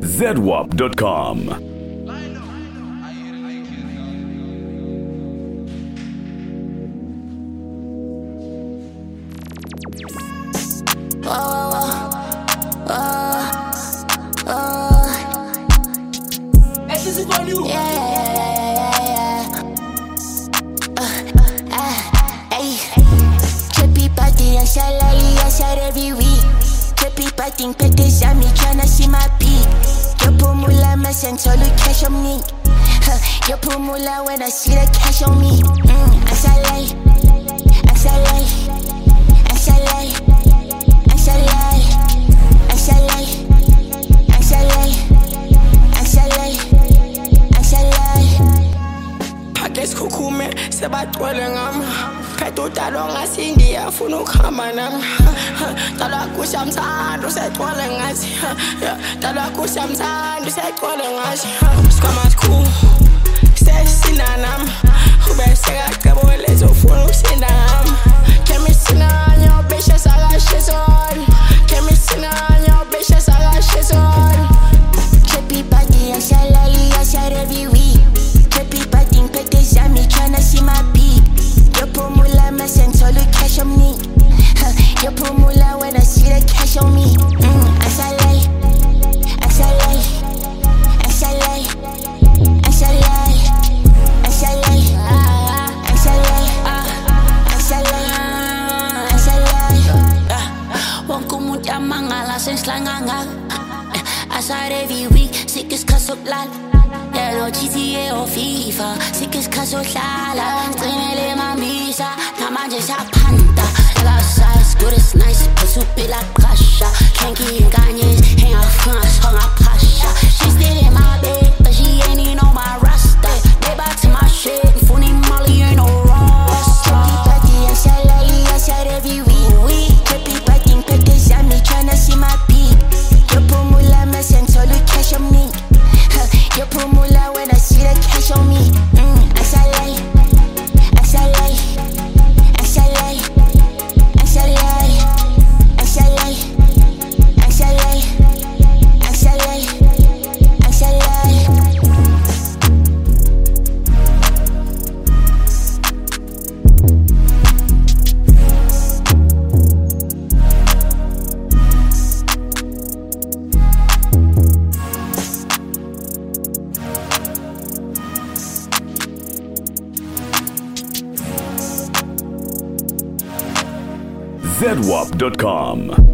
ZWAP.com. Think that this me tryna see my peak. Yo pumula me send all the cash on me. Yo pumula when I see the cash on me. Asalai, asalai, asalai, asalai, asalai, asalai, asalai, asalai. Package kukume sebatwele ngam. Pheto talonga sindi afuna ukuhamba nami. Tala kushamthanda usetwele ngathi. Tala kushamthanda usetwele ngathi. Sikama sikhulu sesina nami. Ube sekacebo lezofuna usinda ngami. Kemisina nyo beshe sakashizon. Kemisina nyo beshe sakashizon. Trippy body and salary outside every week. Trippy body petty me tryna see my peak. Yo pumula me send all the cash on me. Yo pumula when I see the cash on me. Asalai, asalai, asalai, asalai, asalai, asalai, asalai, asalai. Wonke umuntu yamangala sengihlanganga. Aside every week, sick as kasoklala. Yeah, no GTA or FIFA, sick as kasohlala. Ngcinele mamisa, namanje siyaphanda. Size good as nice, pasupi la kasha. Can't inganyes, hang out France, hung up kasha. She still in my bed, but she ain't even on my roster. They back to my shit, funny Molly ain't no roster. Trippy body and salary outside every week. Trippy body petty me tryna see my peak. Yo pumula me send all the cash on me. Yo pumula when I see the cash on me. Asalai, asalai, asalai, asalai, asalai, asalai, asalai, asalai. ZWAP.com.